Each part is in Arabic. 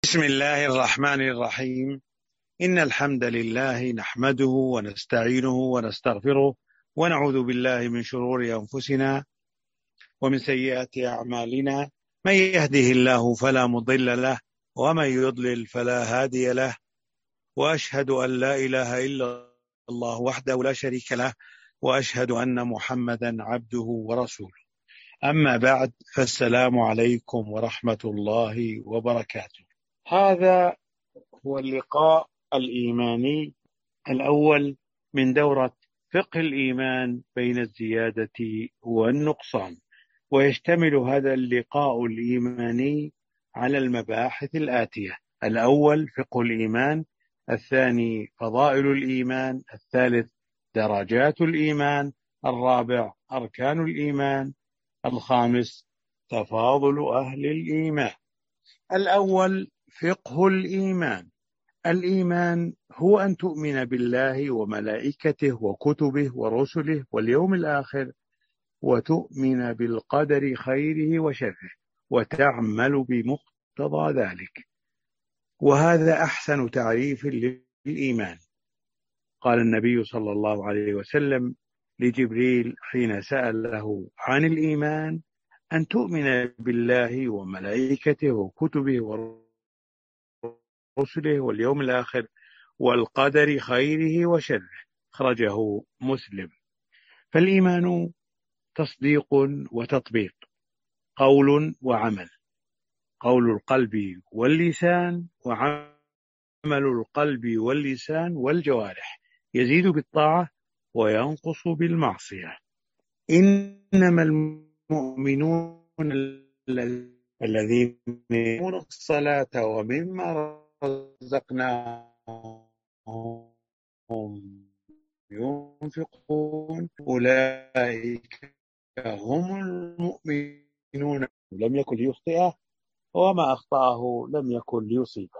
بسم الله الرحمن الرحيم. إن الحمد لله نحمده ونستعينه ونستغفره ونعوذ بالله من شرور أنفسنا ومن سيئات أعمالنا. من يهده الله فلا مضل له ومن يضلل فلا هادي له، وأشهد أن لا إله إلا الله وحده لا شريك له، وأشهد أن محمدا عبده ورسوله. أما بعد، فالسلام عليكم ورحمة الله وبركاته. هذا هو اللقاء الإيماني الأول من دورة فقه الإيمان بين الزيادة والنقصان، ويشتمل هذا اللقاء الإيماني على المباحث الآتية: الأول فقه الإيمان، الثاني فضائل الإيمان، الثالث درجات الإيمان، الرابع أركان الإيمان، الخامس تفاضل أهل الإيمان. الأول فقه الإيمان. الإيمان هو أن تؤمن بالله وملائكته وكتبه ورسله واليوم الآخر، وتؤمن بالقدر خيره وشره، وتعمل بمقتضى ذلك. وهذا أحسن تعريف للإيمان. قال النبي صلى الله عليه وسلم لجبريل حين سأله عن الإيمان: أن تؤمن بالله وملائكته وكتبه ورسله واليوم الآخر والقدر خيره وشره. أخرجه مسلم. فالإيمان تصديق وتطبيق، قول وعمل، قول القلب واللسان، وعمل القلب واللسان والجوارح، يزيد بالطاعة وينقص بالمعصية. إنما المؤمنون الذين يقيمون الصلاة ومما رزقناهم ينفقون أولئك هم المؤمنون. لم يكن ليخطئه، وما أخطأه لم يكن ليصيبه.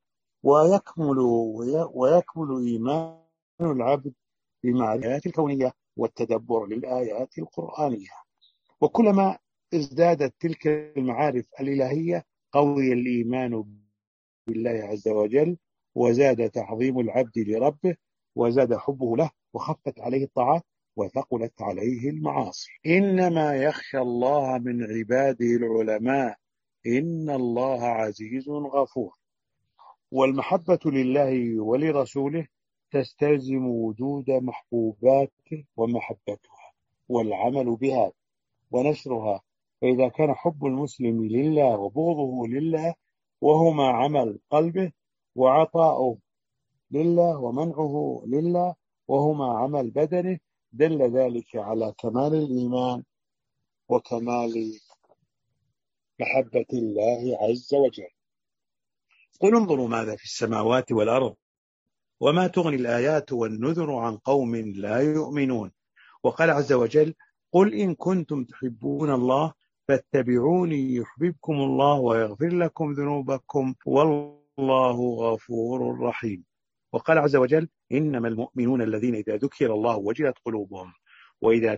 ويكمل إيمان العبد بمعرفة الآيات الكونية والتدبر للآيات القرآنية. وكلما ازدادت تلك المعارف الإلهية قوي الإيمان بالله عز وجل، وزاد تعظيم العبد لربه، وزاد حبه له، وخفت عليه الطاعات، وثقلت عليه المعاصي. إنما يخشى الله من عباده العلماء، إن الله عزيز غفور. والمحبة لله ولرسوله تستلزم وجود محبوباته ومحبتها والعمل بها ونشرها. فإذا كان حب المسلم لله وبغضه لله وهما عمل قلبه، وعطاؤه لله ومنعه لله وهما عمل بدنه، دل ذلك على كمال الإيمان وكمال محبة الله عز وجل. قل انظروا ماذا في السماوات والأرض وما تغني الآيات والنذر عن قوم لا يؤمنون. وقال عز وجل: قل إن كنتم تحبون الله فاتبعوني يحببكم الله ويغفر لكم ذنوبكم والله غفور رحيم. وقال عز وجل: إنما المؤمنون الذين إذا ذكر الله وجلت قلوبهم وإذا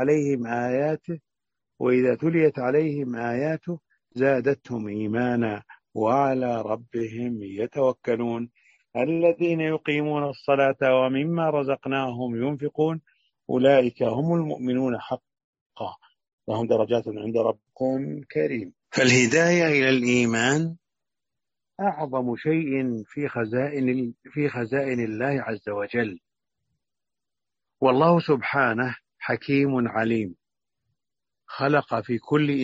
تليت عليهم آياته زادتهم إيمانا وعلى ربهم يتوكلون. الذين يقيمون الصلاة ومما رزقناهم ينفقون أولئك هم المؤمنون حقا لهم درجات عند ربكم كريم. فالهداية إلى الإيمان أعظم شيء في خزائن الله عز وجل. والله سبحانه حكيم عليم، خلق في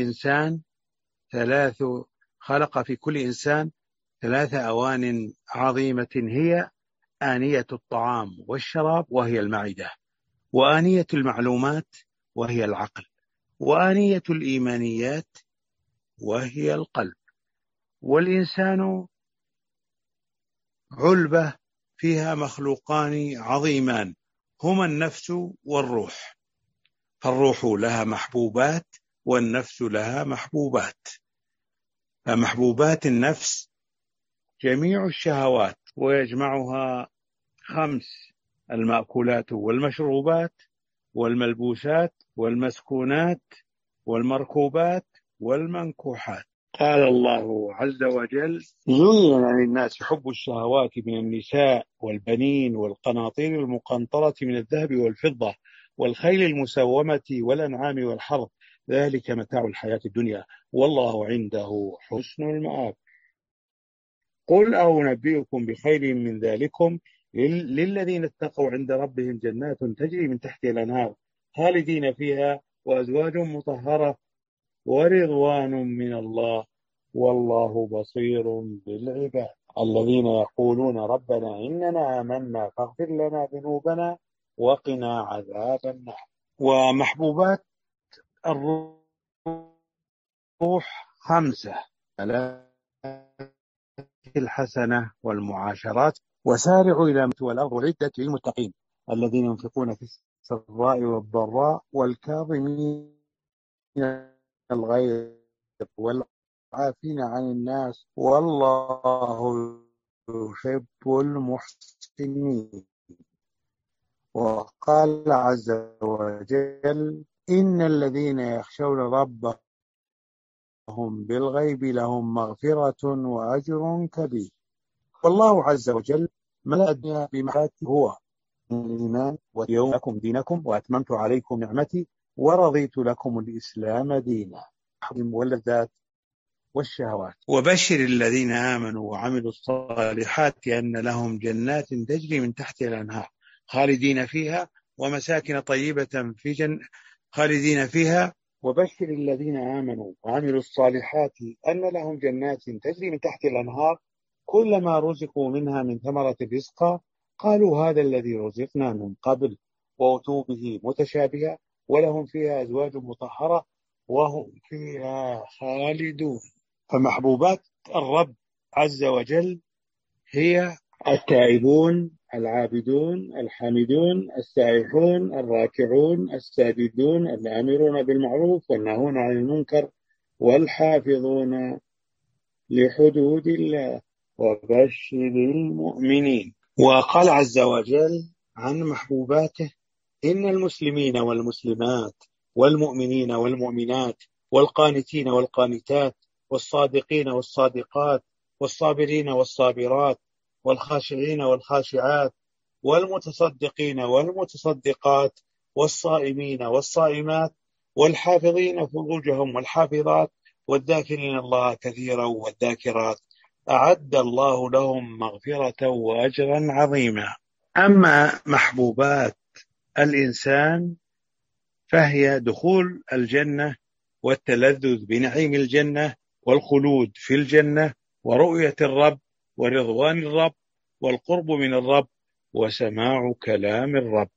كل إنسان ثلاث أوان عظيمة، هي آنية الطعام والشراب وهي المعدة، وآنية المعلومات وهي العقل، وآنية الإيمانيات وهي القلب. والإنسان علبة فيها مخلوقان عظيمان هما النفس والروح. فالروح لها محبوبات والنفس لها محبوبات. فمحبوبات النفس جميع الشهوات، ويجمعها 5: المأكولات والمشروبات والملبوسات والمسكونات والمركوبات والمنكوحات. قال الله عز وجل: زين للناس حب الشهوات من النساء والبنين والقناطير المقنطرة من الذهب والفضة والخيل المسومة والأنعام والحرث، ذلك متاع الحياة الدنيا والله عنده حسن المآب. قل أنبئكم بخير من ذلكم للذين اتقوا عند ربهم جنات تجري من تحتها الأنهار خالدين فيها وأزواج مطهرة ورضوان من الله والله بصير بالعباد. الذين يقولون ربنا إننا آمنا فاغفر لنا ذنوبنا وقنا عذاب النار. ومحبوبات الروح 5: الحسنة والمعاشرات، وسارعوا إلى والأرض عدت للمتقين الذين ينفقون في السراء والضراء والكاظمين الغيظ والعافين عن الناس والله يحب المحسنين. وقال عز وجل: إن الذين يخشون ربهم بالغيب لهم مغفرة وأجر كبير. والله عز وجل ملأ الدنيا بمحبته هو الإيمان، واليوم لكم دينكم وأتممت عليكم نعمتي ورضيت لكم الإسلام دينا، واللذات والشهوات. وبشر الذين آمنوا وعملوا الصالحات أن لهم جنات تجري من تحتها الأنهار خالدين فيها ومساكن طيبة في خالدين فيها. وبشر الذين آمنوا وعملوا الصالحات أن لهم جنات تجري من تحت الأنهار كلما رزقوا منها من ثمرة رزقا قالوا هذا الذي رزقنا من قبل وأتوا به متشابها ولهم فيها أزواج مطهرة وهم فيها خالدون. فمحبوبات الرب عز وجل هي التائبون العابدون الحامدون السائحون الراكعون الساجدون الآمرون بالمعروف والناهون عن المنكر والحافظون لحدود الله وبشر المؤمنين. وقال عز وجل عن محبوباته: إن المسلمين والمسلمات والمؤمنين والمؤمنات والقانتين والقانتات والصادقين والصادقات والصابرين والصابرات والخاشعين والخاشعات والمتصدقين والمتصدقات والصائمين والصائمات والحافظين فروجهم والحافظات والذاكرين الله كثيرا والذاكرات أعد الله لهم مغفرة وأجرا عظيما. أما محبوبات الإنسان فهي دخول الجنة والتلذذ بنعيم الجنة والخلود في الجنة ورؤية الرب ورضوان الرب والقرب من الرب وسماع كلام الرب.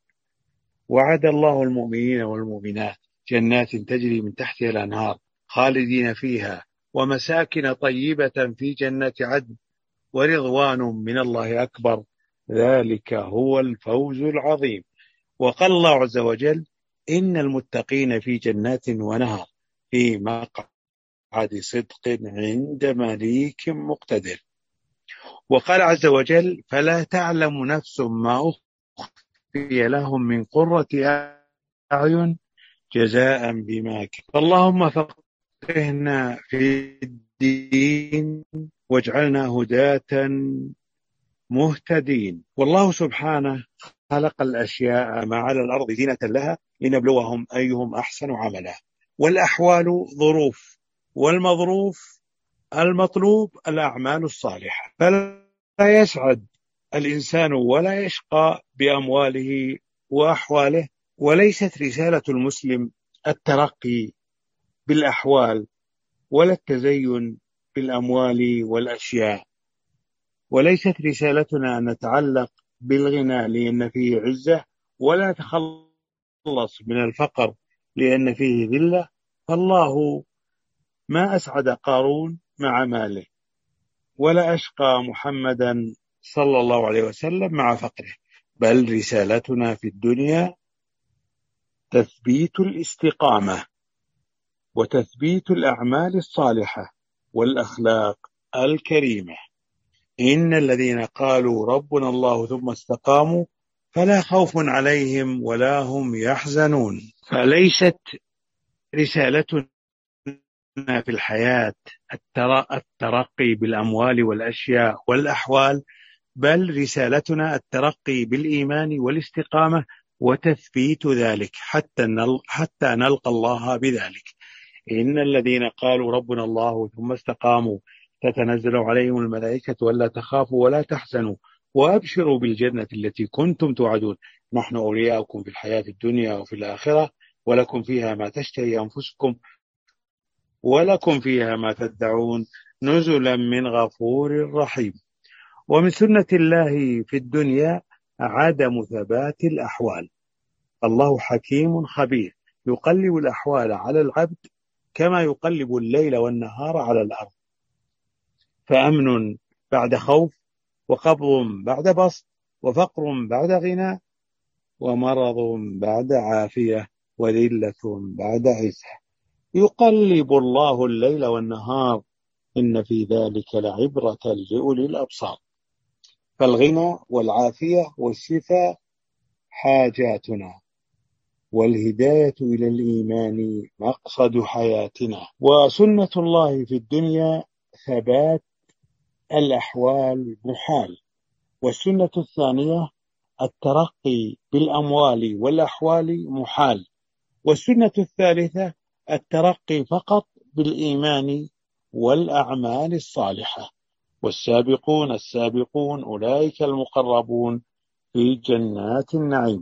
وعد الله المؤمنين والمؤمنات جنات تجري من تحتها الأنهار خالدين فيها ومساكن طيبة في جنات عدن ورضوان من الله أكبر، ذلك هو الفوز العظيم. وقال الله عز وجل: إن المتقين في جنات ونهر في مقعد صدق عند مليك مقتدر. وقال عز وجل: فلا تعلم نفس ما أخفي لهم من قرة أعين جزاء بما كسبوا. اللهم فقهنا في الدين واجعلنا هداة مهتدين. والله سبحانه خلق الأشياء ما على الأرض زينة لها لنبلوهم أيهم أحسن عملا. والأحوال ظروف، والمظروف المطلوب الأعمال الصالحة. فلا يسعد الإنسان ولا يشقى بأمواله وأحواله. وليست رسالة المسلم الترقي بالأحوال ولا التزين بالأموال والأشياء. وليست رسالتنا أن نتعلق بالغنى لأن فيه عزة، ولا نتخلص من الفقر لأن فيه ذلة. فالله ما أسعد قارون مع ماله، ولا أشقى محمدا صلى الله عليه وسلم مع فقره. بل رسالتنا في الدنيا تثبيت الاستقامة وتثبيت الأعمال الصالحة والأخلاق الكريمة. إن الذين قالوا ربنا الله ثم استقاموا فلا خوف عليهم ولا هم يحزنون. فليست رسالتنا في الحياة الترقي بالأموال والأشياء والأحوال، بل رسالتنا الترقي بالإيمان والاستقامة وتثبيت ذلك حتى نلقى الله بذلك. إن الذين قالوا ربنا الله ثم استقاموا تتنزل عليهم الملائكة ولا تخافوا ولا تحزنوا وأبشروا بالجنة التي كنتم توعدون، نحن أولياؤكم في الحياة الدنيا وفي الآخرة، ولكم فيها ما تشتهي أنفسكم ولكم فيها ما تدعون، نزلا من غفور رحيم. ومن سنة الله في الدنيا عدم ثبات الأحوال. الله حكيم خبير يقلب الأحوال على العبد كما يقلب الليل والنهار على الأرض، فأمن بعد خوف، وقبض بعد بسط، وفقر بعد غنى، ومرض بعد عافية، وذلة بعد عزة، يقلب الله الليل والنهار، إن في ذلك لعبرة لأولي الأبصار. فالغنى والعافية والشفاء حاجاتنا، والهداية إلى الإيمان مقصد حياتنا. وسنة الله في الدنيا ثبات الأحوال محال. والسنة الثانية الترقي بالأموال والأحوال محال. والسنة الثالثة الترقي فقط بالإيمان والأعمال الصالحة. والسابقون السابقون أولئك المقربون في جنات النعيم.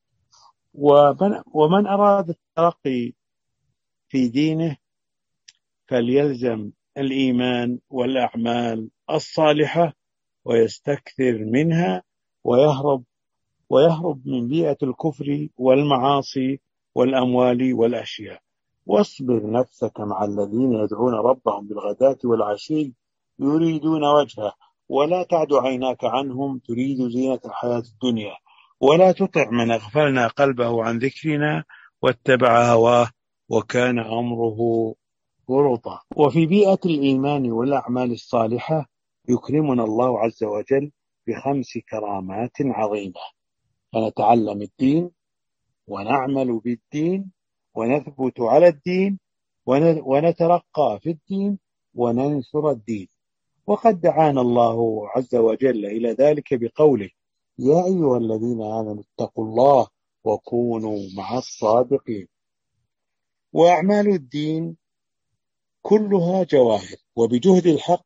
ومن أراد الترقي في دينه فليلزم الإيمان والأعمال الصالحة ويستكثر منها، ويهرب من بيئة الكفر والمعاصي والأموال والأشياء. واصبر نفسك مع الذين يدعون ربهم بالغداة والعشي يريدون وجهه، ولا تعد عيناك عنهم تريد زينة الحياة الدنيا، ولا تطع من أغفلنا قلبه عن ذكرنا واتبع هواه وكان أمره فرطا. وفي بيئة الإيمان والأعمال الصالحة يكرمنا الله عز وجل ب5 كرامات عظيمة، فنتعلم الدين ونعمل بالدين ونثبت على الدين ونترقى في الدين وننشر الدين. وقد دعانا الله عز وجل إلى ذلك بقوله: يا أيها الذين آمنوا اتقوا الله وكونوا مع الصادقين. وأعمال الدين كلها جواهر، وبجهد الحق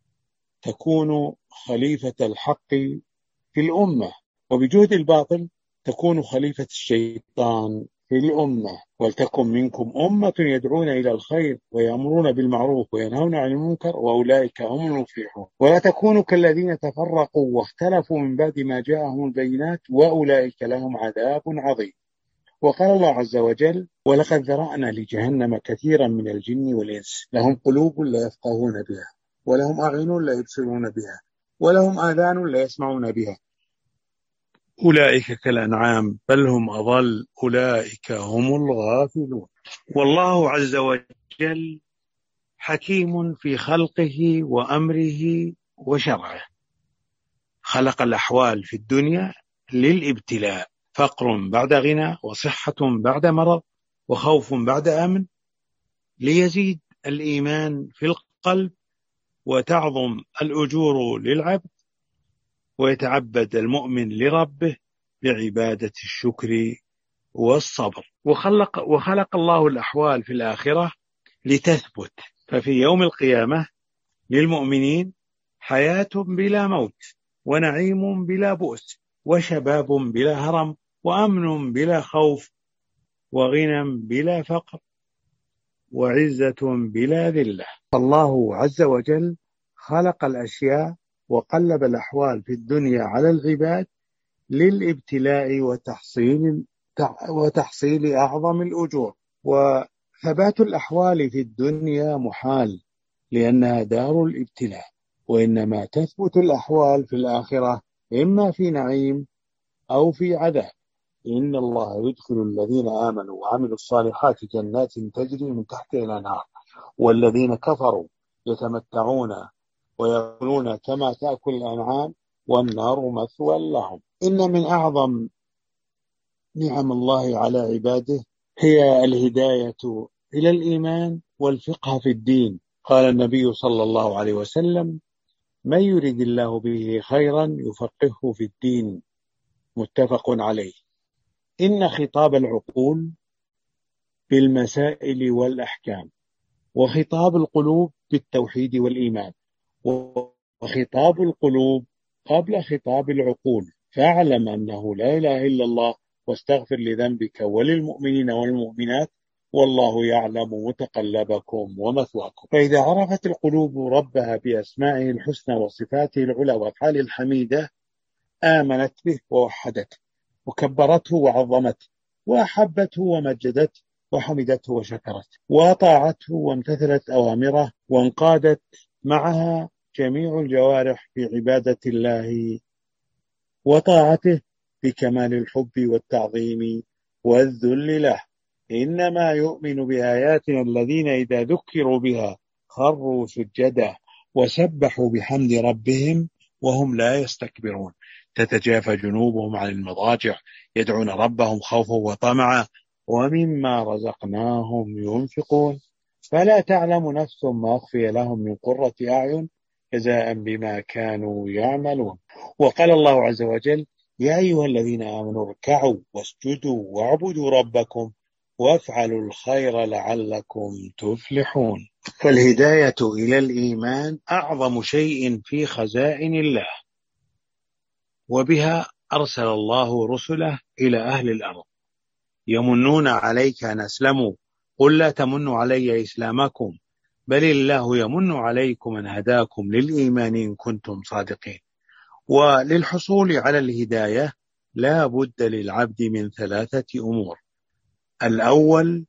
تكون خليفة الحق في الأمة، وبجهد الباطل تكون خليفة الشيطان في الأمة. ولتكن منكم أمة يدعون إلى الخير ويأمرون بالمعروف وينهون عن المنكر وأولئك هم المفلحون. ولا تكونوا كالذين تفرقوا واختلفوا من بعد ما جاءهم البينات وأولئك لهم عذاب عظيم. وقال الله عز وجل: ولقد ذرأنا لجهنم كثيرا من الجن والإنس لهم قلوب لا يفقهون بها ولهم أعين لا يبصرون بها ولهم آذان لا يسمعون بها أولئك كالأنعام بل هم أضل أولئك هم الغافلون. والله عز وجل حكيم في خلقه وأمره وشرعه. خلق الأحوال في الدنيا للابتلاء، فقر بعد غنى، وصحة بعد مرض، وخوف بعد أمن، ليزيد الإيمان في القلب وتعظم الأجور للعبد ويتعبد المؤمن لربه بعبادة الشكر والصبر. وخلق الله الأحوال في الآخرة لتثبت، ففي يوم القيامة للمؤمنين حياة بلا موت، ونعيم بلا بؤس، وشباب بلا هرم، وأمن بلا خوف، وغنى بلا فقر، وعزة بلا ذلة. الله عز وجل خلق الأشياء وقلب الأحوال في الدنيا على العباد للابتلاء وتحصيل أعظم الأجور. وثبات الأحوال في الدنيا محال لأنها دار الابتلاء، وإنما تثبت الأحوال في الآخرة إما في نعيم أو في عذاب. إن الله يدخل الذين آمنوا وعملوا الصالحات جنات تجري من تحتها الأنهار، والذين كفروا يتمتعون ويأكلون كما تأكل الأنعام والنار مثوى لهم. إن من أعظم نعم الله على عباده هي الهداية إلى الإيمان والفقه في الدين. قال النبي صلى الله عليه وسلم: من يريد الله به خيرا يفقهه في الدين. متفق عليه. إن خطاب العقول بالمسائل والأحكام، وخطاب القلوب بالتوحيد والإيمان، وخطاب القلوب قبل خطاب العقول. فاعلم أنه لا إله إلا الله، واستغفر لذنبك وللمؤمنين والمؤمنات، والله يعلم متقلبكم ومثواكم. فإذا عرفت القلوب ربها بأسمائه الحسنى وصفاته العلى وأفعاله الحميدة، آمنت به ووحدته، وكبرته وعظمته، وأحبته ومجدته، وحمدته وشكرته، وأطاعته وامتثلت أوامره، وانقادت معها جميع الجوارح في عبادة الله وطاعته بكمال الحب والتعظيم والذل له. إنما يؤمن بآياتنا الذين إذا ذكروا بها خروا سجدا وسبحوا بحمد ربهم وهم لا يستكبرون. تتجافى جنوبهم عن المضاجع يدعون ربهم خوفا وطمعا ومما رزقناهم ينفقون. فلا تعلم نفس ما أخفي لهم من قرة أعين جزاء بما كانوا يعملون. وقال الله عز وجل: يا أيها الذين آمنوا اركعوا واسجدوا واعبدوا ربكم وافعلوا الخير لعلكم تفلحون. فالهداية إلى الإيمان أعظم شيء في خزائن الله، وبها أرسل الله رسله إلى أهل الأرض. يمنون عليك أن أسلموا، قل لا تمنوا علي إسلامكم، بل الله يمن عليكم أن هداكم للإيمان إن كنتم صادقين. وللحصول على الهداية لا بد للعبد من 3 أمور: الأول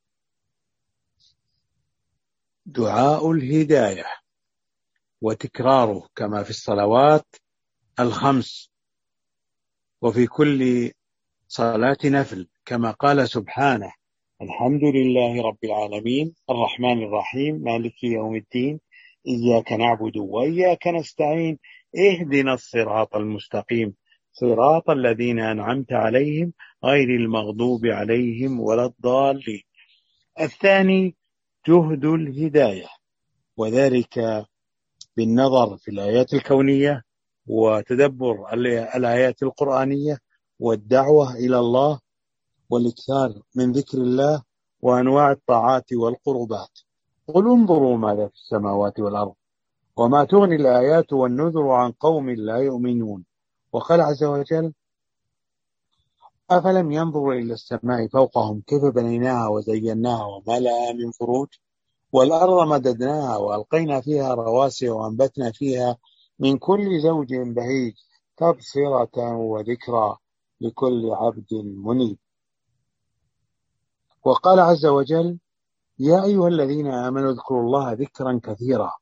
دعاء الهداية وتكراره كما في الصلوات ال5 وفي كل صلاة نفل، كما قال سبحانه: الحمد لله رب العالمين الرحمن الرحيم مالك يوم الدين إياك نعبد وإياك نستعين اهدنا الصراط المستقيم صراط الذين أنعمت عليهم غير المغضوب عليهم ولا الضالين. الثاني جهد الهداية، وذلك بالنظر في الآيات الكونية وتدبر الآيات القرآنية والدعوة إلى الله والإكثار من ذكر الله وأنواع الطاعات والقربات. قل انظروا ماذا في السماوات والأرض وما تغني الآيات والنذر عن قوم لا يؤمنون. وقال عز وجل: أفلم ينظروا إلى السماء فوقهم كيف بنيناها وزيناها وما لها من فروج والأرض مددناها وألقينا فيها رواسي وأنبتنا فيها من كل زوج بهيج تبصرة وذكرى لكل عبد منيب. وقال عز وجل: يا أيها الذين آمنوا اذكروا الله ذكرا كثيرا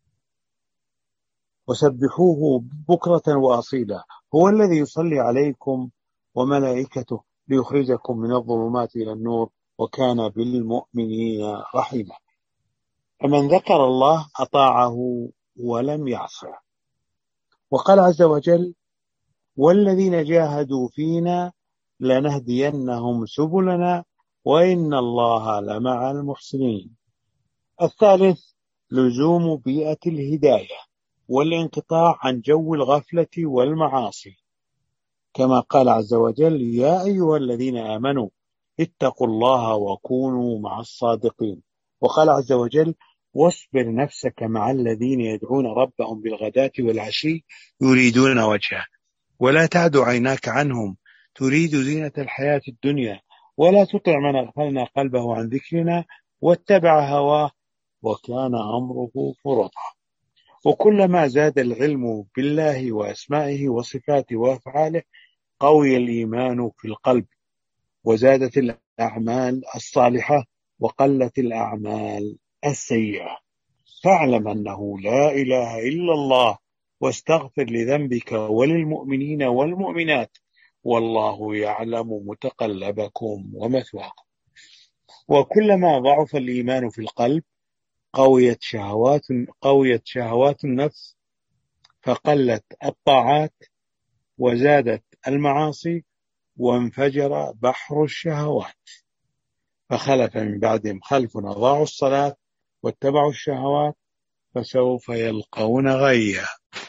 وسبحوه بكرة وأصيلا هو الذي يصلي عليكم وملائكته ليخرجكم من الظلمات إلى النور وكان بالمؤمنين رحيما. فمن ذكر الله أطاعه ولم يعصه. وقال عز وجل: والذين جاهدوا فينا لنهدينهم سبلنا وإن الله لمع المحسنين. الثالث لزوم بيئة الهداية والانقطاع عن جو الغفلة والمعاصي، كما قال عز وجل: يا أيها الذين آمنوا اتقوا الله وكونوا مع الصادقين. وقال عز وجل: واصبر نفسك مع الذين يدعون ربهم بالغداة والعشي يريدون وجهه ولا تعد عيناك عنهم تريد زينة الحياة الدنيا ولا تطع من أغفلنا قلبه عن ذكرنا واتبع هواه وكان أمره فرطا. وكلما زاد العلم بالله وأسمائه وصفاته وأفعاله قوي الإيمان في القلب وزادت الأعمال الصالحة وقلت الأعمال السيئة. فاعلم أنه لا إله إلا الله واستغفر لذنبك وللمؤمنين والمؤمنات والله يعلم متقلبكم ومثواكم. وكلما ضعف الإيمان في القلب قويت شهوات النفس فقلت الطاعات وزادت المعاصي وانفجر بحر الشهوات. فخلف من بعدهم خلف أضاعوا الصلاة واتبعوا الشهوات فسوف يلقون غيا.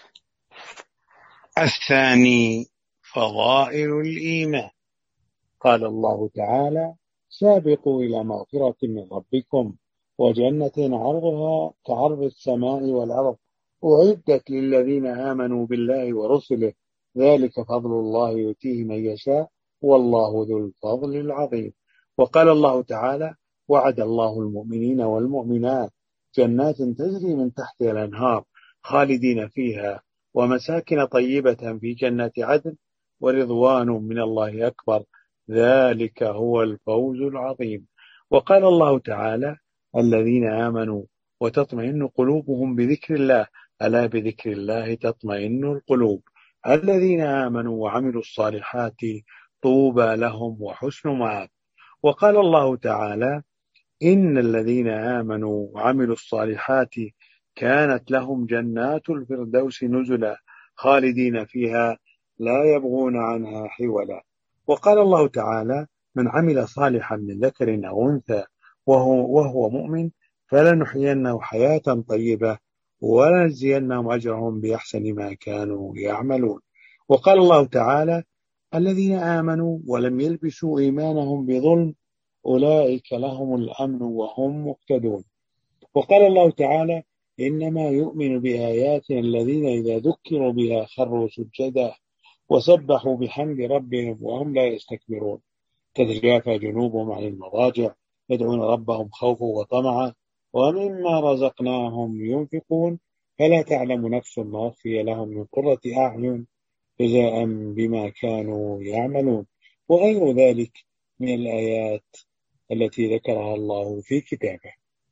الثاني فضائل الإيمان. قال الله تعالى: سابقوا إلى مغفرة من ربكم وجنة عرضها كعرض السماء والأرض أعدت للذين آمنوا بالله ورسله ذلك فضل الله يؤتيه من يشاء والله ذو الفضل العظيم. وقال الله تعالى: وعد الله المؤمنين والمؤمنات جنات تجري من تحتها الأنهار خالدين فيها ومساكن طيبة في جنات عدن ورضوان من الله أكبر ذلك هو الفوز العظيم. وقال الله تعالى: الذين آمنوا وتطمئن قلوبهم بذكر الله ألا بذكر الله تطمئن القلوب الذين آمنوا وعملوا الصالحات طوبى لهم وحسن مآب. وقال الله تعالى: إن الذين آمنوا وعملوا الصالحات كانت لهم جنات الفردوس نزلا خالدين فيها لا يبغون عنها حولا. وقال الله تعالى: من عمل صالحا من ذكر أو أنثى وهو مؤمن فلنحيينه حياة طيبة ولنجزينهم أجرهم بأحسن ما كانوا يعملون. وقال الله تعالى: الذين آمنوا ولم يلبسوا إيمانهم بظلم أولئك لهم الأمن وهم مهتدون. وقال الله تعالى: إنما يؤمن بآياتنا الذين إذا ذكروا بها خروا سجدا وسبحوا بحمد ربهم وهم لا يستكبرون تتجافى جنوبهم عن المضاجع يدعون ربهم خوفا وطمعا ومما رزقناهم ينفقون فلا تعلم نفس ما أخفي لهم من قرة أعين جزاء بما كانوا يعملون. وغير ذلك من الآيات التي ذكرها الله في كتابه.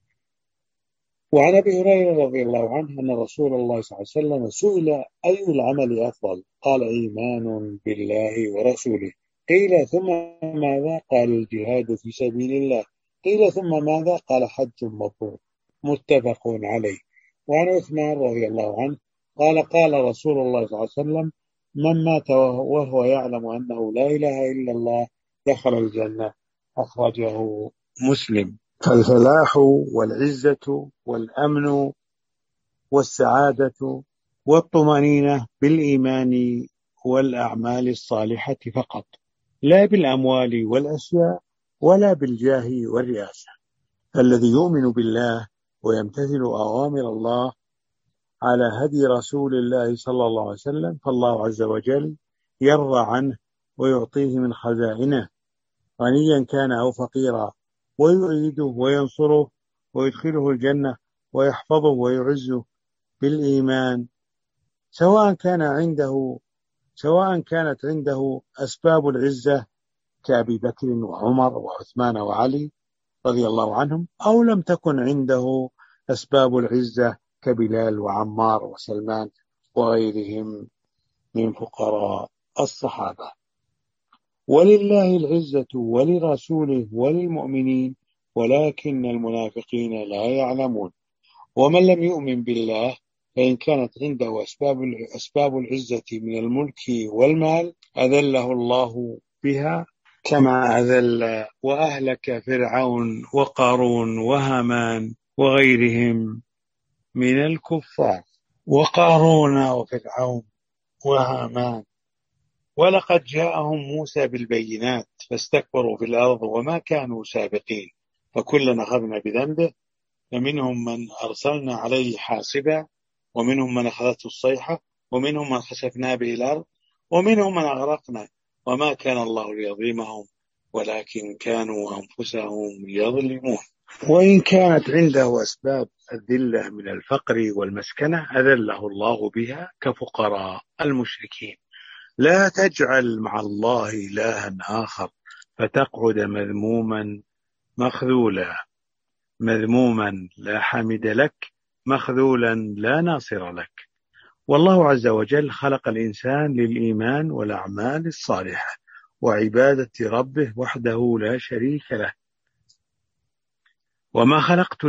وعن أبي هريرة رضي الله عنه أن رسول الله صلى الله عليه وسلم سئل: أي العمل أفضل؟ قال: إيمان بالله ورسوله. قيل: ثم ماذا؟ قال: الجهاد في سبيل الله. قيل: ثم ماذا؟ قال: حج مبرور. متفق عليه. وعن عثمان رضي الله عنه قال: قال رسول الله صلى الله عليه وسلم: من مات وهو يعلم أنه لا إله إلا الله دخل الجنة. أخرجه مسلم. فالفلاح والعزة والأمن والسعادة والطمأنينة بالإيمان والأعمال الصالحة فقط، لا بالأموال والأشياء ولا بالجاه والرئاسة. الذي يؤمن بالله ويمتثل أوامر الله على هدي رسول الله صلى الله عليه وسلم فالله عز وجل يرضى عنه ويعطيه من خزائنه غنيا كان أو فقيرا، ويؤيده وينصره ويدخله الجنة ويحفظه ويعزه بالإيمان، سواء كانت عنده أسباب العزة كأبي بكر وعمر وعثمان وعلي رضي الله عنهم، أو لم تكن عنده أسباب العزة كبلال وعمار وسلمان وغيرهم من فقراء الصحابة. ولله العزة ولرسوله وللمؤمنين ولكن المنافقين لا يعلمون. ومن لم يؤمن بالله فإن كانت عنده أسباب العزة من الملك والمال أذله الله بها كما أذل وأهلك فرعون وقارون وهامان وغيرهم من الكفار. وقارون وفرعون وهامان ولقد جاءهم موسى بالبينات فاستكبروا في الأرض وما كانوا سابقين فكلا أخذنا بذنبه فمنهم من أرسلنا عليه حاصبا ومنهم من أخذته الصيحة ومنهم من خسفنا به الأرض ومنهم من أغرقنا وما كان الله ليظلمهم ولكن كانوا أنفسهم يظلمون. وإن كانت عنده أسباب الذلة من الفقر والمسكنة أذله الله بها كفقراء المشركين. لا تجعل مع الله إلها آخر فتقعد مذموما لا حامد لك مخذولا لا ناصر لك. والله عز وجل خلق الإنسان للإيمان والأعمال الصالحة وعبادة ربه وحده لا شريك له. وما خلقت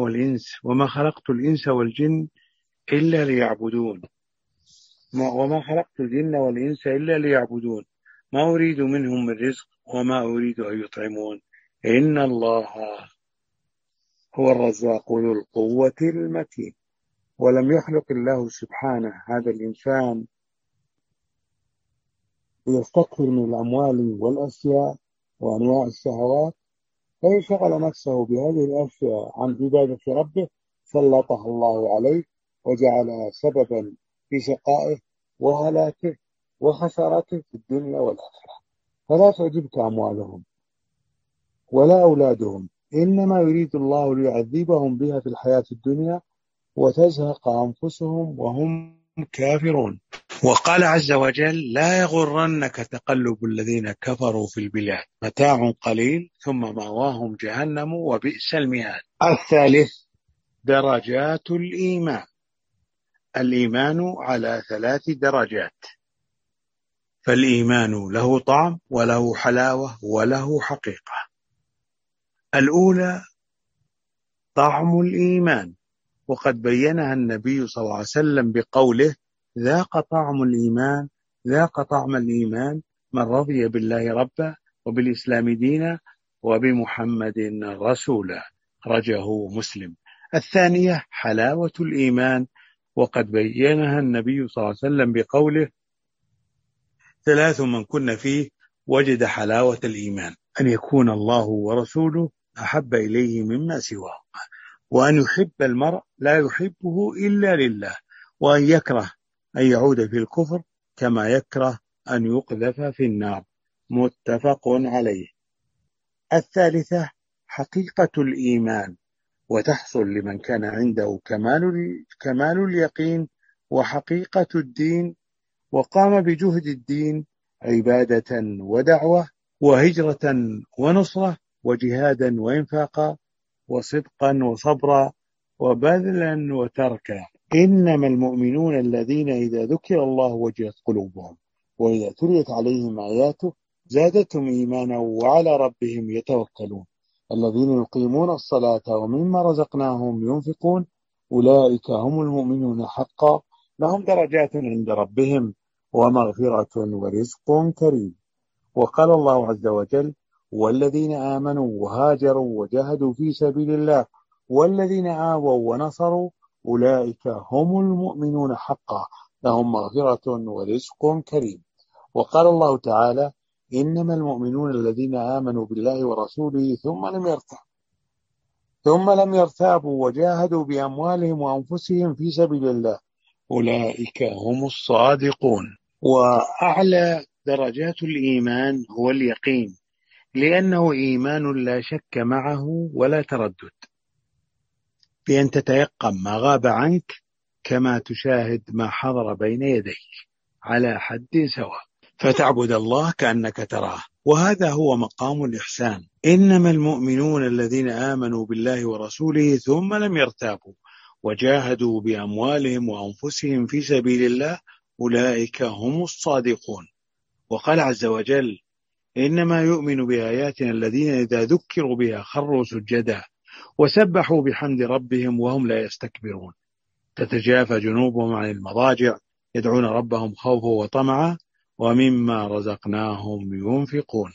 الإنس والجن إلا ليعبدون ما أريد منهم من رزق وما أريد أن يطعمون إن الله هو الرزاق ذو القوة المتين. ولم يخلق الله سبحانه هذا الإنسان ليستكثر من الأموال والأشياء وأنواع الشهوات، فإن شغل نفسه بهذه الأشياء عن عبادة ربه سلطه الله عليه وجعلها سببا في شقائه وهلاكه وخسارته في الدنيا والآخرة. فلا تعجبك أموالهم ولا أولادهم، إنما يريد الله ليعذبهم بها في الحياة الدنيا وتزهق أنفسهم وهم كافرون. وقال عز وجل: لا يغرنك تقلب الذين كفروا في البلاد، متاع قليل ثم مأواهم جهنم وبئس المهاد. الثالث درجات الإيمان. الإيمان على 3 درجات، فالإيمان له طعم وله حلاوة وله حقيقة. الأولى طعم الإيمان، وقد بينها النبي صلى الله عليه وسلم بقوله: ذاق طعم الإيمان، ذاق طعم الإيمان من رضي بالله ربا وبالإسلام دينا وبمحمد رسولا، خرجه مسلم. الثانية حلاوة الإيمان، وقد بينها النبي صلى الله عليه وسلم بقوله: 3 من كن فيه وجد حلاوة الإيمان: أن يكون الله ورسوله أحب إليه مما سواه، وأن يحب المرء لا يحبه إلا لله، وأن يكره أن يعود في الكفر كما يكره أن يقذف في النار، متفق عليه. الثالثة حقيقة الإيمان، وتحصل لمن كان عنده كمال اليقين وحقيقة الدين، وقام بجهد الدين عبادة ودعوة وهجرة ونصرة وجهادا وإنفاقا وصدقا وصبرا وبذلا وتركا. إنما المؤمنون الذين إذا ذكر الله وجلت قلوبهم وإذا تليت عليهم آياته زادتهم إيمانا وعلى ربهم يتوكلون الذين يقيمون الصلاة ومما رزقناهم ينفقون أولئك هم المؤمنون حقا لهم درجات عند ربهم ومغفرة ورزق كريم. وقال الله عز وجل: والذين آمنوا وهاجروا وجاهدوا في سبيل الله والذين آووا ونصروا أولئك هم المؤمنون حقا لهم مغفرة ورزق كريم. وقال الله تعالى: إنما المؤمنون الذين آمنوا بالله ورسوله ثم لم يرتابوا وجاهدوا بأموالهم وأنفسهم في سبيل الله أولئك هم الصادقون. وأعلى درجات الإيمان هو اليقين، لأنه إيمان لا شك معه ولا تردد، بأن تتيقن ما غاب عنك كما تشاهد ما حضر بين يديك على حد سواء، فتعبد الله كأنك تراه، وهذا هو مقام الإحسان. إنما المؤمنون الذين آمنوا بالله ورسوله ثم لم يرتابوا وجاهدوا بأموالهم وأنفسهم في سبيل الله أولئك هم الصادقون. وقال عز وجل: إنما يؤمن بآياتنا الذين إذا ذكروا بها خروا سجدا وسبحوا بحمد ربهم وهم لا يستكبرون، تتجافى جنوبهم عن المضاجع يدعون ربهم خوفا وطمعا ومما رزقناهم ينفقون.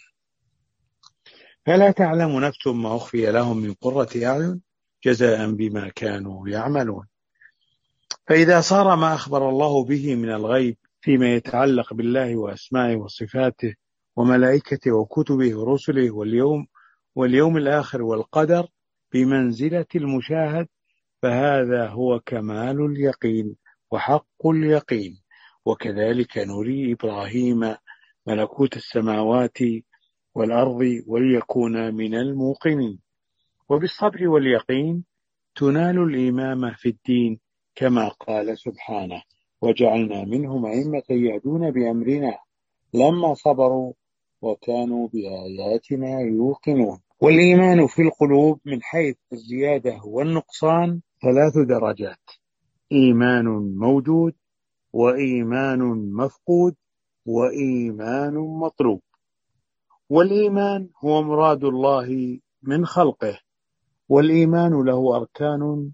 فلا تعلم نفس ما أخفي لهم من قرة أعين جزاء بما كانوا يعملون. فإذا صار ما أخبر الله به من الغيب فيما يتعلق بالله وأسمائه وصفاته وملائكته وكتبه ورسله واليوم الآخر والقدر بمنزلة المشاهد، فهذا هو كمال اليقين وحق اليقين. وكذلك نري إبراهيم ملكوت السماوات والأرض وليكون من الموقنين. وبالصبر واليقين تنال الإمامة في الدين، كما قال سبحانه: وجعلنا منهم أئمة يهدون بأمرنا لما صبروا وكانوا بآياتنا يوقنون. والإيمان في القلوب من حيث الزيادة والنقصان 3 درجات: إيمان موجود، وإيمان مفقود، وإيمان مطلوب. والإيمان هو مراد الله من خلقه، والإيمان له أركان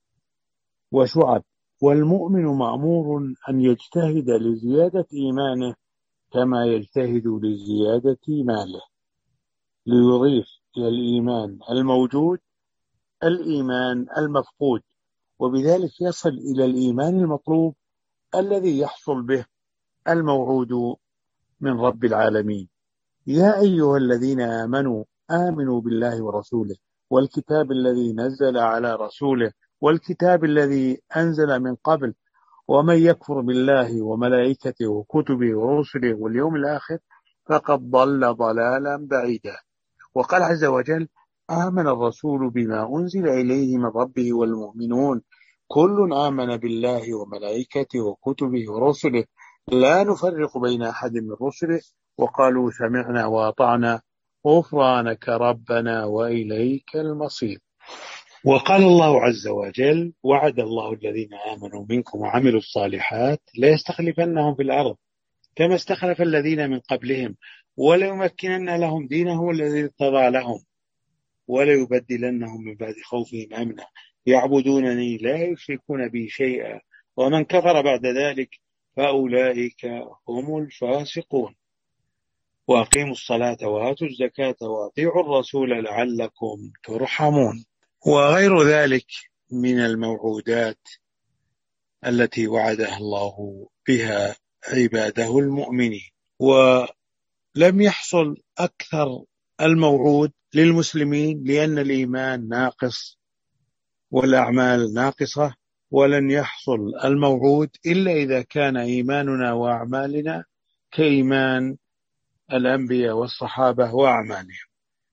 وشعب، والمؤمن مأمور أن يجتهد لزيادة إيمانه كما يجتهد لزيادة ماله، ليضيف إلى الإيمان الموجود الإيمان المفقود، وبذلك يصل إلى الإيمان المطلوب الذي يحصل به الموعود من رب العالمين. يا أيها الذين آمنوا آمنوا بالله ورسوله والكتاب الذي نزل على رسوله والكتاب الذي أنزل من قبل، ومن يكفر بالله وملائكته وكتبه ورسله واليوم الآخر فقد ضل ضلالا بعيدا. وقال عز وجل: آمن الرسول بما أنزل إليه من ربه والمؤمنون كل آمن بالله وملائكته وكتبه ورسله لا نفرق بين أحد من رسله وقالوا سمعنا وأطعنا غفرانك ربنا وإليك المصير. وقال الله عز وجل: وعد الله الذين آمنوا منكم وعملوا الصالحات ليستخلفنهم في الأرض كما استخلف الذين من قبلهم وليمكنن لهم دينهم الذي ارتضى لهم وليبدلنهم من بعد خوفهم أمنا يعبدونني لا يشركون بي شيئا ومن كفر بعد ذلك فأولئك هم الفاسقون. وأقيموا الصلاة وآتوا الزكاة وأطيعوا الرسول لعلكم ترحمون. وغير ذلك من الموعودات التي وعدها الله بها عباده المؤمنين. ولم يحصل أكثر الموعود للمسلمين لأن الإيمان ناقص والأعمال ناقصة، ولن يحصل الموعود إلا إذا كان إيماننا وأعمالنا كإيمان الأنبياء والصحابة وأعمالهم.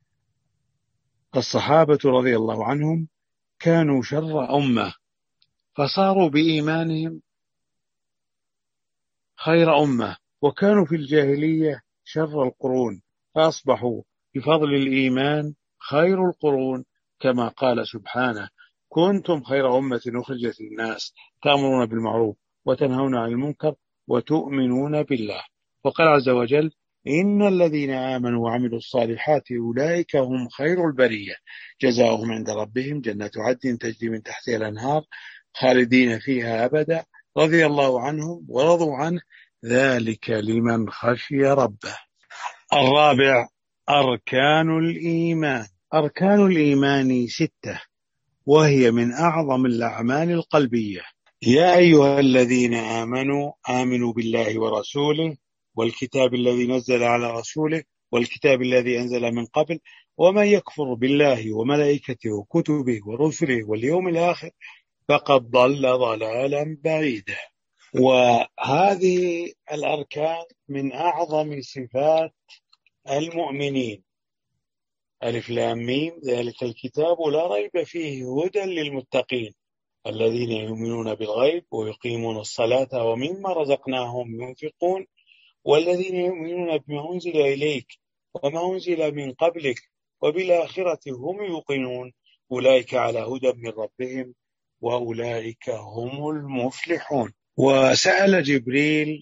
الصحابة رضي الله عنهم كانوا شر أمة فصاروا بإيمانهم خير أمة، وكانوا في الجاهلية شر القرون فأصبحوا بفضل الإيمان خير القرون، كما قال سبحانه: كنتم خير أمة أخرجت للناس تأمرون بالمعروف وتنهون عن المنكر وتؤمنون بالله. وقال عز وجل: إن الذين آمنوا وعملوا الصالحات أولئك هم خير البرية جزاؤهم عند ربهم جنات عدن تجري من تحتها الأنهار خالدين فيها أبدا رضي الله عنهم ورضوا عنه ذلك لمن خشي ربه. الرابع: أركان الإيمان. أركان الإيمان 6 وهي من أعظم الأعمال القلبية. يا أيها الذين آمنوا آمنوا بالله ورسوله والكتاب الذي نزل على رسوله والكتاب الذي أنزل من قبل ومن يكفر بالله وملائكته وكتبه ورسله واليوم الآخر فقد ضل ضلالا بعيدا. وهذه الأركان من أعظم صفات المؤمنين. ألف لام ميم ذلك الكتاب لا ريب فيه هدى للمتقين الذين يؤمنون بالغيب ويقيمون الصلاة ومما رزقناهم ينفقون والذين يؤمنون بما أنزل إليك وما أنزل من قبلك وبالآخرة هم يوقنون أولئك على هدى من ربهم وأولئك هم المفلحون. وسأل جبريل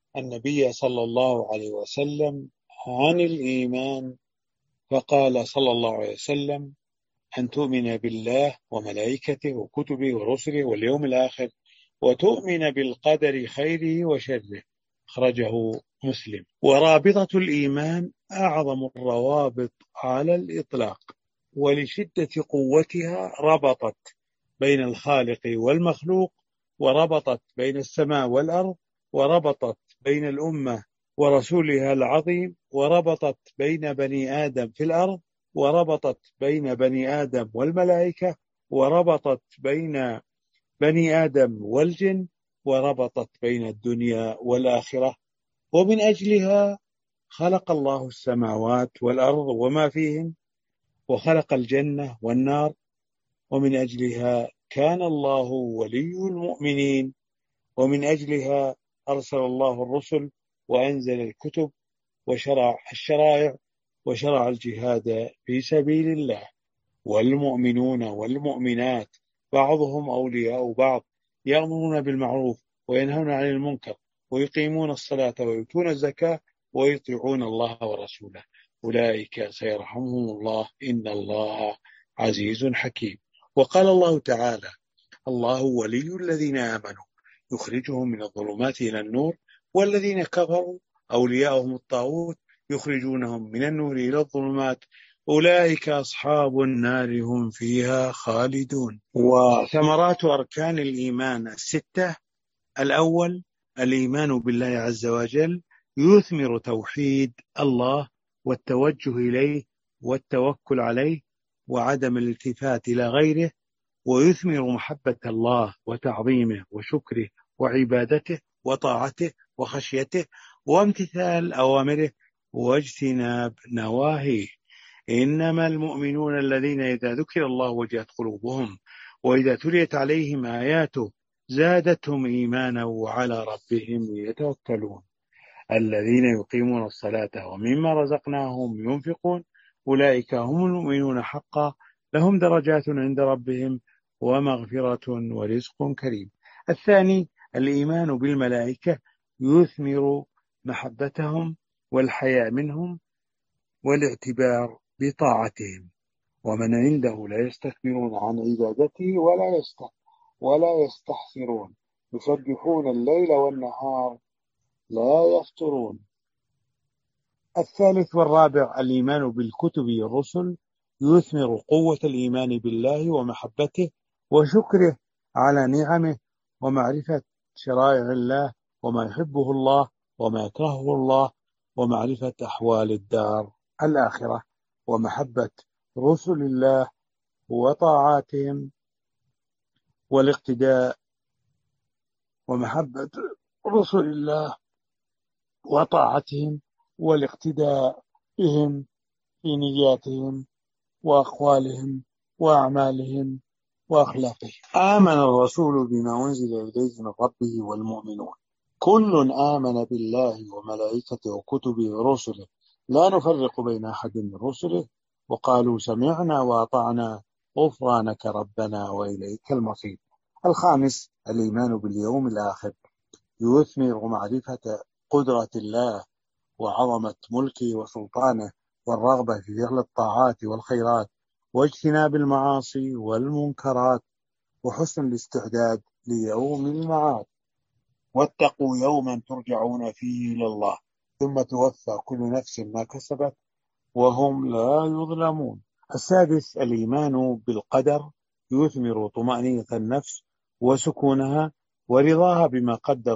النبي صلى الله عليه وسلم عن الإيمان فقال صلى الله عليه وسلم: أن تؤمن بالله وملائكته وكتبه ورسله واليوم الآخر وتؤمن بالقدر خيره وشره. أخرجه مسلم. ورابطة الإيمان أعظم الروابط على الإطلاق، ولشدة قوتها ربطت بين الخالق والمخلوق، وربطت بين السماء والأرض، وربطت بين الأمة ورسولها العظيم، وربطت بين بني آدم في الأرض، وربطت بين بني آدم والملائكة، وربطت بين بني آدم والجن، وربطت بين الدنيا والآخرة. ومن أجلها خلق الله السماوات والأرض وما فيهن، وخلق الجنة والنار. ومن أجلها كان الله ولي المؤمنين، ومن أجلها أرسل الله الرسل وأنزل الكتب وشرع الشرائع وشرع الجهاد في سبيل الله. والمؤمنون والمؤمنات بعضهم أولياء بعض يأمرون بالمعروف وينهون عن المنكر ويقيمون الصلاة ويؤتون الزكاة ويطيعون الله ورسوله أولئك سيرحمهم الله إن الله عزيز حكيم. وقال الله تعالى: الله ولي الذين آمنوا يخرجهم من الظلمات إلى النور والذين كفروا أولياءهم الطاغوت يخرجونهم من النور إلى الظلمات أولئك أصحاب النار هم فيها خالدون. وثمرات أركان الإيمان الستة: الأول الإيمان بالله عز وجل، يثمر توحيد الله والتوجه إليه والتوكل عليه وعدم الالتفات إلى غيره، ويثمر محبة الله وتعظيمه وشكره وعبادته وطاعته وخشيته وامتثال أوامره واجتناب نواهيه. إنما المؤمنون الذين إذا ذكر الله وجلت قلوبهم وإذا تليت عليهم آياته زادتهم إيمانا وعلى ربهم يتوكلون. الذين يقيمون الصلاة ومما رزقناهم ينفقون أولئك هم المؤمنون حقا لهم درجات عند ربهم ومغفرة ورزق كريم. الثاني الإيمان بالملائكة، يثمر محبتهم والحياء منهم والاعتبار بطاعتهم. ومن عنده لا يستكبرون عن عبادته ولا يستحسرون، يسبحون الليل والنهار لا يفترون. الثالث والرابع الإيمان بالكتب والرسل، يثمر قوة الإيمان بالله ومحبته وشكره على نعمه ومعرفة شرائع الله وما يحبه الله وما يكرهه الله ومعرفة أحوال الدار الآخرة ومحبة رسل الله وطاعاتهم والاقتداء ومحبة رسل الله وطاعتهم والاقتداء بهم في نياتهم وأقوالهم وأعمالهم وأخلاقهم. آمن الرسول بما أنزل إليه من ربه والمؤمنون كل آمن بالله وملائكته وكتبه ورسله لا نفرق بين أحد من رسله وقالوا سمعنا وأطعنا غفرانك ربنا وإليك المصير. الخامس الإيمان باليوم الآخر، يثمر معرفة قدرة الله وعظمة ملكه وسلطانه والرغبة في فعل الطاعات والخيرات واجتناب المعاصي والمنكرات وحسن الاستعداد ليوم المعاد. واتقوا يوما ترجعون فيه إلى الله ثم توفى كل نفس ما كسبت وهم لا يظلمون. السادس الإيمان بالقدر، يثمر طمأنينة النفس وسكونها ورضاها بما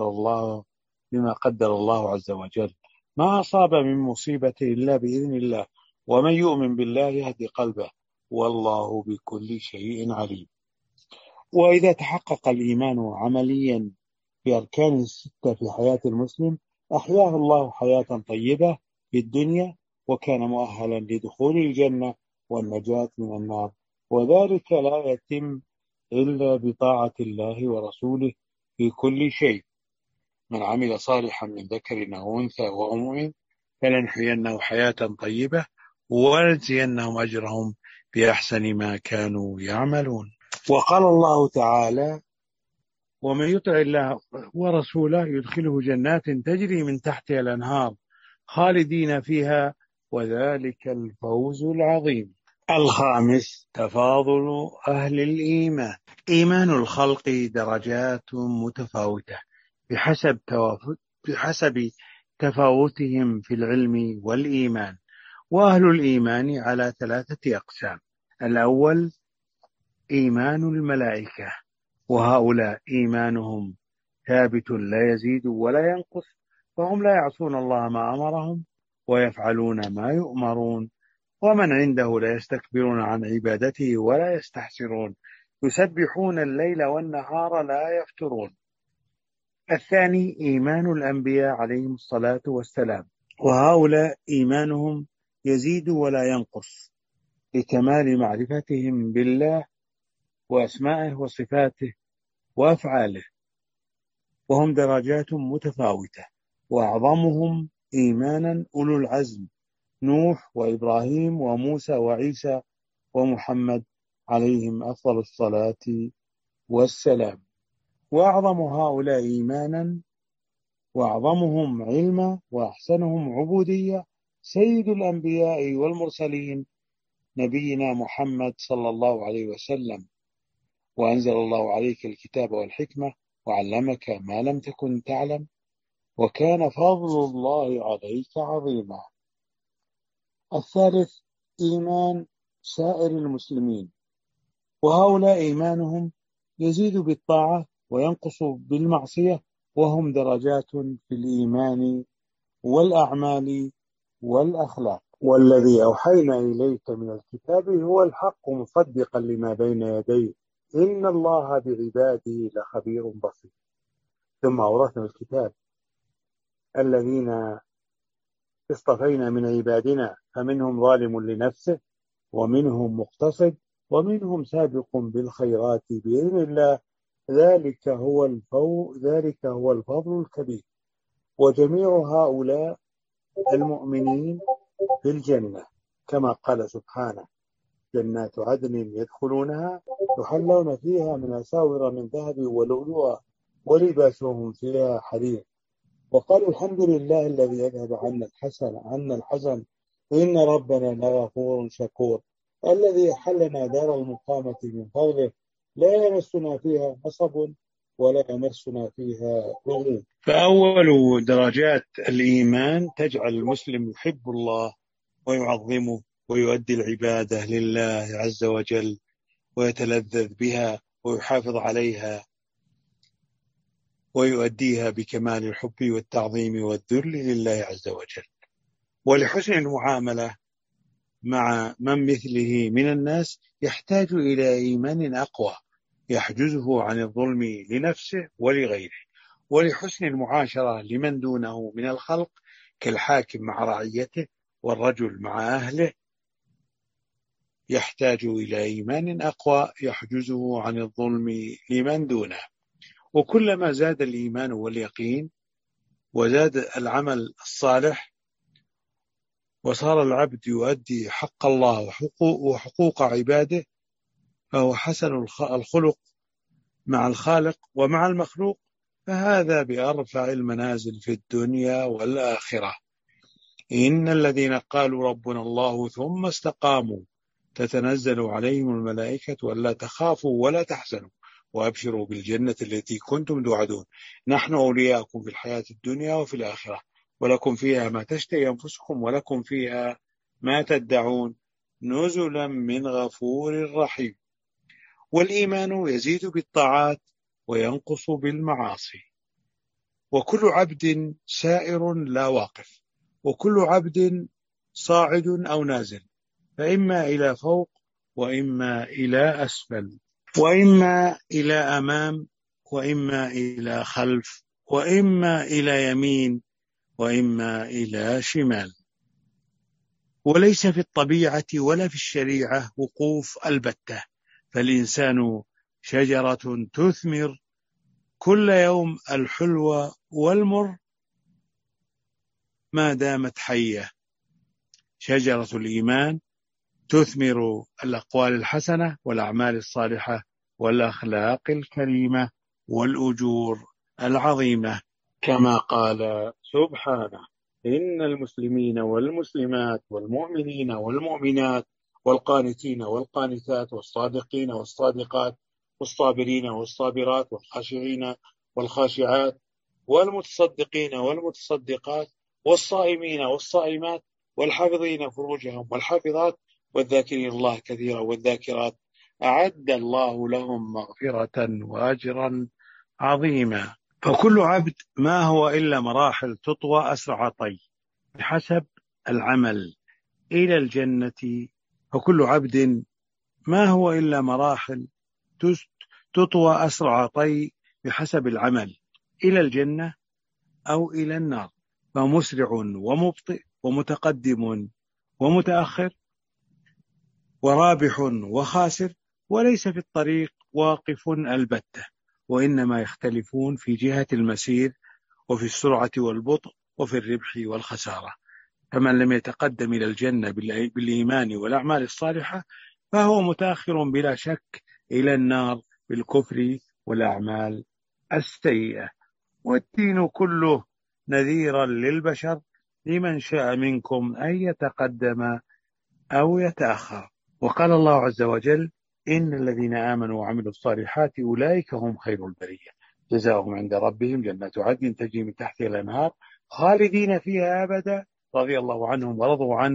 قدر الله عز وجل. ما أصاب من مصيبة إلا بإذن الله، ومن يؤمن بالله يهدي قلبه والله بكل شيء عليم. وإذا تحقق الإيمان عمليا بأركان الستة في حياة المسلم أحياه الله حياة طيبة في الدنيا وكان مؤهلا لدخول الجنة والنجاة من النار، وذلك لا يتم إلا بطاعة الله ورسوله في كل شيء. من عمل صالحا من ذكر أو أنثى وهو مؤمن فلنحيينه حياة طيبة ولنجزينهم أجرهم بأحسن ما كانوا يعملون. وقال الله تعالى: ومن يطع الله ورسوله يدخله جنات تجري من تحتها الأنهار خالدين فيها وذلك الفوز العظيم. الخامس تفاضل أهل الإيمان. إيمان الخلق درجات متفاوتة بحسب تفاوتهم في العلم والإيمان، وأهل الإيمان على 3 أقسام. الأول إيمان الملائكة، وهؤلاء إيمانهم ثابت لا يزيد ولا ينقص، فهم لا يعصون الله ما أمرهم ويفعلون ما يؤمرون. ومن عنده لا يستكبرون عن عبادته ولا يستحسرون، يسبحون الليل والنهار لا يفترون. الثاني إيمان الأنبياء عليهم الصلاة والسلام، وهؤلاء إيمانهم يزيد ولا ينقص لكمال معرفتهم بالله وأسمائه وصفاته وأفعاله، وهم درجات متفاوتة، وأعظمهم إيمانا أولو العزم نوح وإبراهيم وموسى وعيسى ومحمد عليهم أفضل الصلاة والسلام. وأعظم هؤلاء إيمانا وأعظمهم علما وأحسنهم عبودية سيد الأنبياء والمرسلين نبينا محمد صلى الله عليه وسلم، وأنزل الله عليك الكتاب والحكمة وعلمك ما لم تكن تعلم وكان فضل الله عليك عظيما. الثالث إيمان سائر المسلمين، وهؤلاء إيمانهم يزيد بالطاعة وينقص بالمعصية، وهم درجات في الإيمان والأعمال والأخلاق. والذي أوحينا إليك من الكتاب هو الحق مصدقا لما بين يديه إن الله بعباده لخبير بصير. ثم أورثنا الكتاب الذين اصطفينا من عبادنا فمنهم ظالم لنفسه ومنهم مقتصد ومنهم سابق بالخيرات بإذن الله، ذلك هو الفضل الكبير. وجميع هؤلاء المؤمنين في الجنة كما قال سبحانه: جنات عدن يدخلونها يحلون فيها من أساور من ذهب ولؤلؤا ولباسهم فيها حرير. وقالوا الحمد لله الذي يذهب عنا الحزن إن ربنا لغفور شكور، الذي حلنا دار المقامة من فضله لا يمسنا فيها نصب ولا يمسنا فيها لغوب. فأول درجات الإيمان تجعل المسلم يحب الله ويعظمه ويؤدي العبادة لله عز وجل ويتلذذ بها ويحافظ عليها ويؤديها بكمال الحب والتعظيم والذل لله عز وجل. ولحسن المعاملة مع من مثله من الناس يحتاج إلى إيمان أقوى يحجزه عن الظلم لنفسه ولغيره. ولحسن المعاشرة لمن دونه من الخلق كالحاكم مع رعيته والرجل مع أهله يحتاج إلى إيمان أقوى يحجزه عن الظلم لمن دونه. وكلما زاد الإيمان واليقين وزاد العمل الصالح وصار العبد يؤدي حق الله وحقوق عباده فهو حسن الخلق مع الخالق ومع المخلوق، فهذا بأرفع المنازل في الدنيا والآخرة. إن الذين قالوا ربنا الله ثم استقاموا تتنزل عليهم الملائكة ألا تخافوا ولا تحزنوا وأبشروا بالجنة التي كنتم توعدون نحن أولياؤكم في الحياة الدنيا وفي الآخرة ولكم فيها ما تشتهي أنفسكم ولكم فيها ما تدعون نزلا من غفور رحيم. والإيمان يزيد بالطاعات وينقص بالمعاصي. وكل عبد سائر لا واقف، وكل عبد صاعد أو نازل، فإما إلى فوق وإما إلى أسفل، وإما إلى أمام وإما إلى خلف، وإما إلى يمين وإما إلى شمال. وليس في الطبيعة ولا في الشريعة وقوف البتة، فالإنسان شجرة تثمر كل يوم الحلو والمر ما دامت حية. شجرة الإيمان تثمر الأقوال الحسنة والأعمال الصالحة والأخلاق الكريمة والأجور العظيمة، كما قال سبحانه: إن المسلمين والمسلمات والمؤمنين والمؤمنات والقانتين والقانتات والصادقين والصادقات والصابرين والصابرات والخاشعين والخاشعات والمتصدقين والمتصدقات والصائمين والصائمات والحافظين فروجهم والحافظات والذاكرين الله كثيرا والذاكرات أعد الله لهم مغفرة وأجرا عظيما. فكل عبد ما هو إلا مراحل تطوى أسرع طي بحسب العمل إلى الجنة. فكل عبد ما هو إلا مراحل تطوى أسرع طي بحسب العمل إلى الجنة أو إلى النار، فمسرع ومبطئ ومتقدم ومتأخر ورابح وخاسر، وليس في الطريق واقف البتة، وإنما يختلفون في جهة المسير وفي السرعة والبطء وفي الربح والخسارة. فمن لم يتقدم إلى الجنة بالإيمان والأعمال الصالحة فهو متأخر بلا شك إلى النار بالكفر والأعمال السيئة. والدين كله نذيرا للبشر لمن شاء منكم أن يتقدم أو يتأخر. وقال الله عز وجل: إن الذين آمنوا وعملوا الصالحات أولئك هم خير البرية جزاؤهم عند ربهم جنات عدن تجري من تحتها الأنهار خالدين فيها أبدا رضي الله عنهم ورضوا عنه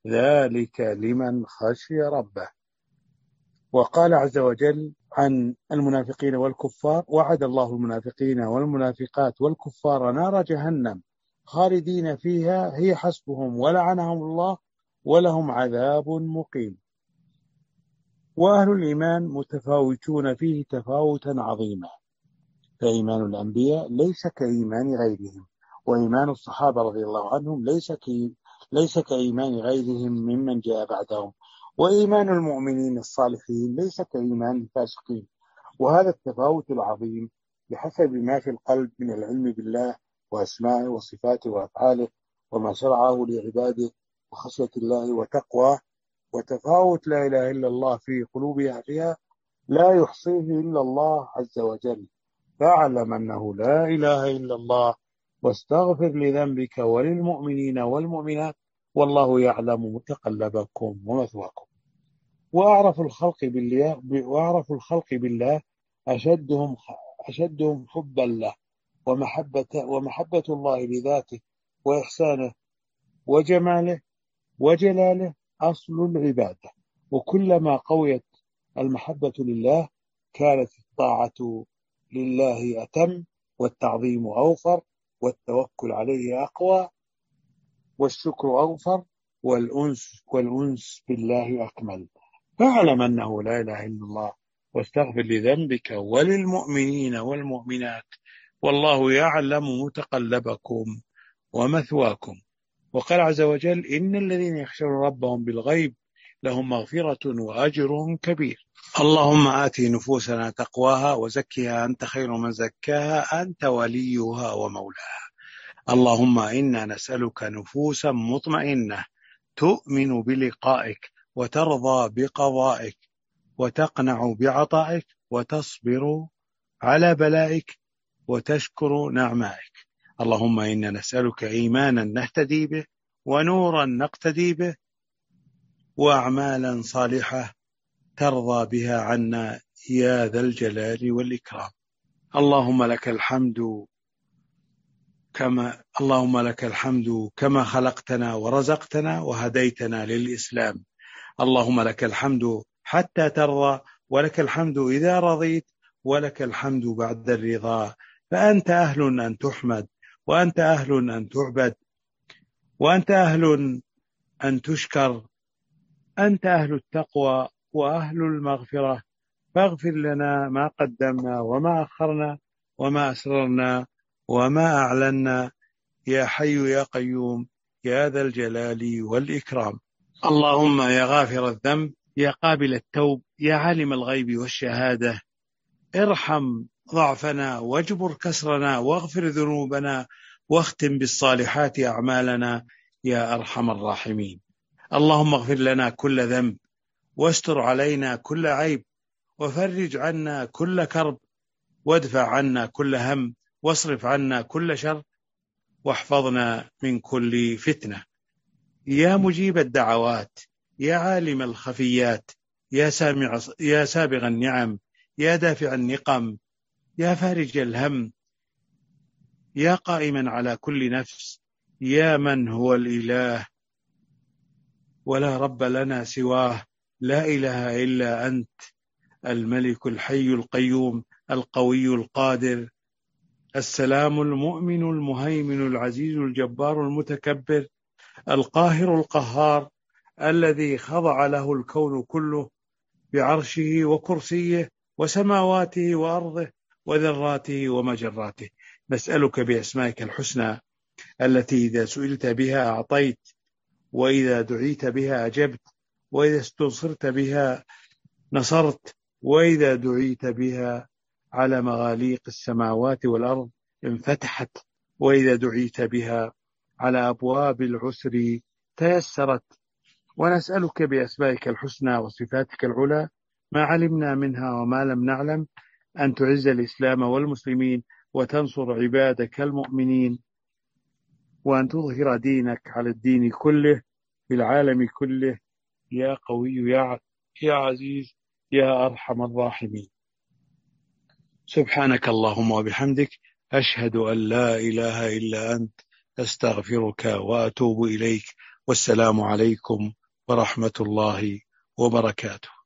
ذلك لمن خشي ربه. وقال عز وجل عن المنافقين والكفار: وعد الله المنافقين والمنافقات والكفار نار جهنم خالدين فيها هي حسبهم ولعنهم الله ولهم عذاب مقيم. وأهل الإيمان متفاوتون فيه تفاوتا عظيما، فإيمان الأنبياء ليس كإيمان غيرهم، وإيمان الصحابة رضي الله عنهم ليس كإيمان غيرهم ممن جاء بعدهم، وإيمان المؤمنين الصالحين ليس كإيمان الفاسقين. وهذا التفاوت العظيم بحسب ما في القلب من العلم بالله وأسمائه وصفاته وأفعاله وما شرعه لعباده وخشية الله وتقواه، وتفاوت لا إله إلا الله في قلوب أهلها لا يحصيه إلا الله عز وجل. فاعلم أنه لا إله إلا الله واستغفر لذنبك وللمؤمنين والمؤمنات والله يعلم متقلبكم ومثواكم. وأعرف الخلق بالله أشدهم حبا له ومحبة الله لذاته وإحسانه وجماله وجلاله أصل العبادة. وكلما قويت المحبة لله كانت الطاعة لله أتم، والتعظيم أوفر، والتوكل عليه أقوى، والشكر أوفر، والأنس بالله أكمل. فاعلم أنه لا إله إلا الله واستغفر لذنبك وللمؤمنين والمؤمنات والله يعلم متقلبكم ومثواكم. وقال عز وجل: إن الذين يخشون ربهم بالغيب لهم مغفرة وأجر كبير. اللهم آت نفوسنا تقواها وزكها أنت خير من زكاها أنت وليها ومولاها. اللهم إنا نسألك نفوسا مطمئنة تؤمن بلقائك وترضى بقضائك وتقنع بعطائك وتصبر على بلائك وتشكر نعمائك. اللهم إنا نسألك إيمانا نهتدي به ونورا نقتدي به وأعمالا صالحة ترضى بها عنا يا ذا الجلال والإكرام. اللهم لك الحمد كما خلقتنا ورزقتنا وهديتنا للإسلام. اللهم لك الحمد حتى ترضى، ولك الحمد إذا رضيت، ولك الحمد بعد الرضا. فأنت أهل أن تحمد، وأنت أهل أن تعبد، وأنت أهل أن تشكر. أنت أهل التقوى وأهل المغفرة، فاغفر لنا ما قدمنا وما أخرنا وما أسررنا وما أعلنا يا حي يا قيوم يا ذا الجلال والإكرام. اللهم يا غافر الذنب يا قابل التوب يا عالم الغيب والشهادة، ارحم ضعفنا واجبر كسرنا واغفر ذنوبنا واختم بالصالحات أعمالنا يا أرحم الراحمين. اللهم اغفر لنا كل ذنب واستر علينا كل عيب وفرج عنا كل كرب وادفع عنا كل هم واصرف عنا كل شر واحفظنا من كل فتنة. يا مجيب الدعوات يا عالم الخفيات يا سابغ النعم يا دافع النقم يا فارج الهم يا قائما على كل نفس، يا من هو الإله ولا رب لنا سواه، لا إله إلا أنت، الملك الحي القيوم القوي القادر السلام المؤمن المهيمن العزيز الجبار المتكبر القاهر القهار، الذي خضع له الكون كله بعرشه وكرسيه وسماواته وأرضه وذراته ومجراته. نسألك بأسمائك الحسنى التي إذا سئلت بها أعطيت، وإذا دعيت بها أجبت، وإذا استنصرت بها نصرت، وإذا دعيت بها على مغاليق السماوات والأرض انفتحت، وإذا دعيت بها على أبواب العسر تيسرت. ونسألك بأسمائك الحسنى وصفاتك العلى ما علمنا منها وما لم نعلم أن تعز الإسلام والمسلمين وتنصر عبادك المؤمنين، وأن تظهر دينك على الدين كله في العالم كله يا قوي يا عزيز يا أرحم الراحمين. سبحانك اللهم وبحمدك، أشهد أن لا إله إلا أنت، أستغفرك وأتوب إليك. والسلام عليكم ورحمة الله وبركاته.